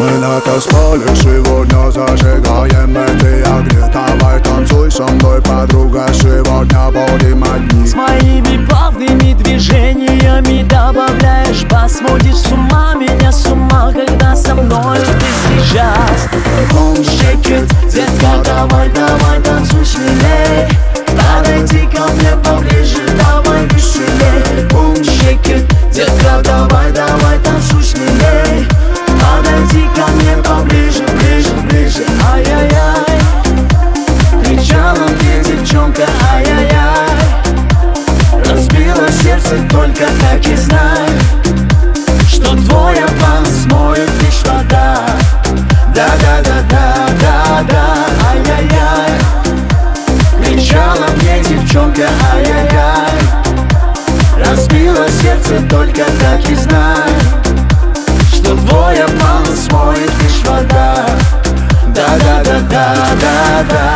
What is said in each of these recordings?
Мы на танцполе сегодня зажигаем эти огни. Давай танцуй со мной, подруга, сегодня будем одни. С моими плавными движениями добавляешь бас. Сводишь с ума меня, с ума, когда со мной ты сейчас. Boom, shake it, детка, давай, давай, танцуй смелей. Подойди ко мне поближе, давай веселей. Boom, shake it, детка, давай, давай, танцуй смелей. Подойди ко мне поближе, ближе, ближе. Ай-яй-яй, кричала мне девчонка, ай-яй-яй. Разбила сердце, только так и знай, что твой обман смоет лишь вода. Да-да-да-да-да-да, ай-яй-яй. Кричала мне девчонка, ай-яй-яй. Разбила сердце, только так и знай, что твой обман смоет лишь вода. Да-да-да-да-да-да.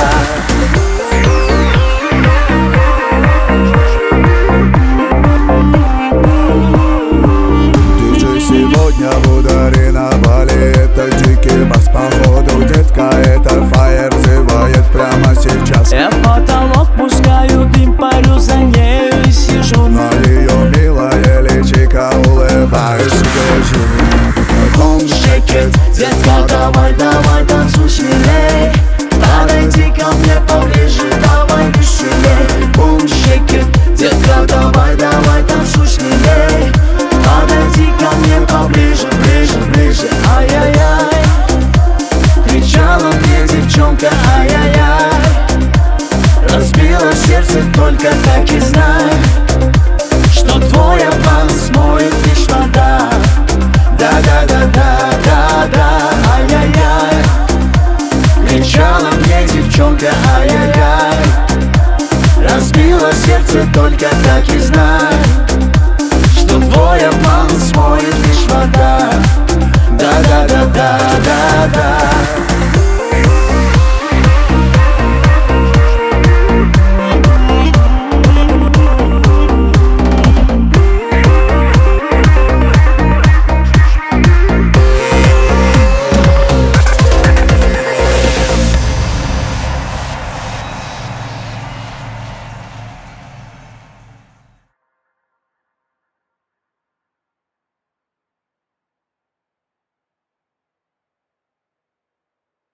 Сегодня в ударе на бале, это дикий бас. Походу, детка, это фаер взывает прямо сейчас. Я в потолок пускаю дым, парю за нею и сижу. На ее милое личико улыбаюсь, гляжу. Boom, shake it, детка, давай, давай, танцуй смелей. Подойди ко мне поближе, давай веселей. Boom, shake it, детка, давай, давай, танцуй смелей. Подойди ко мне поближе, ближе, ближе. Ай-яй-яй, кричала мне девчонка, ай-яй-яй. Разбила сердце, только так и знай, что твой обман смоет лишь вода. Да-да-да-да-да-да, ай-яй-яй. Кричала мне девчонка, ай-яй-яй. Разбила сердце, только так и знай,